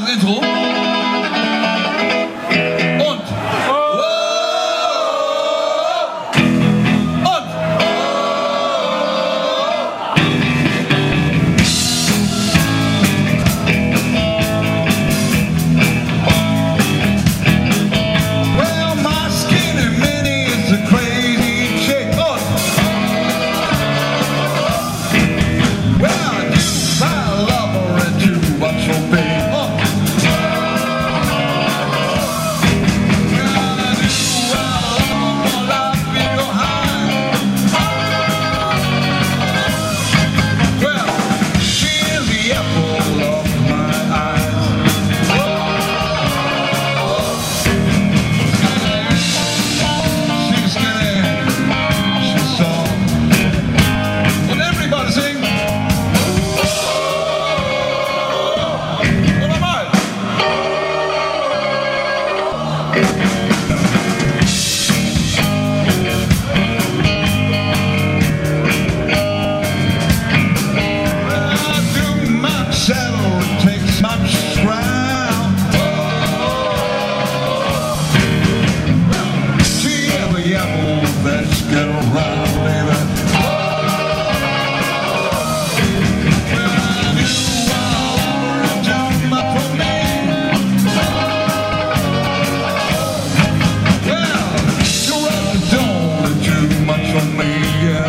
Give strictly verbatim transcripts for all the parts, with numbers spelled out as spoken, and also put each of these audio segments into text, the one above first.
das Intro. Und. Und. Well, my skinny mini is a crazy chick. Und. Well, I love her and too much for me. Let's get around, baby. Well, you are too much for me. Well, you really don't too much for me, yeah.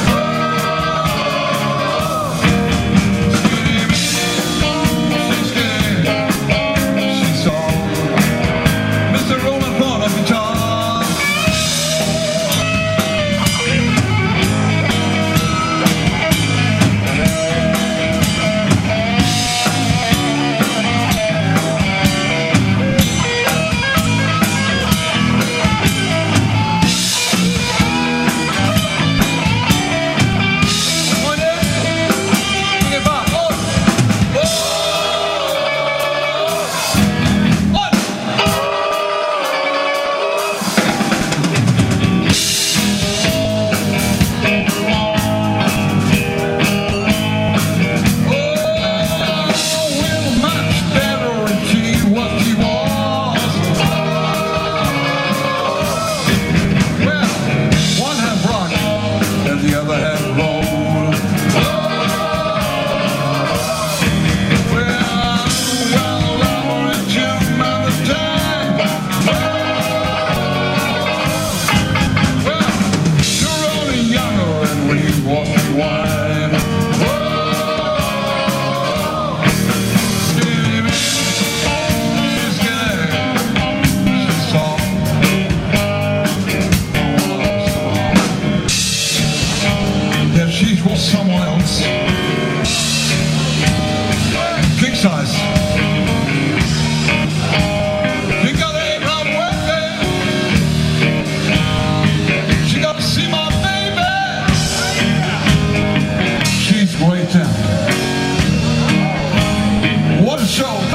She's skinny, she's soft. Mister Rolling Thorn on guitar. She was someone else. King size. You got a round way. She got to see my baby. She's great down. What a show.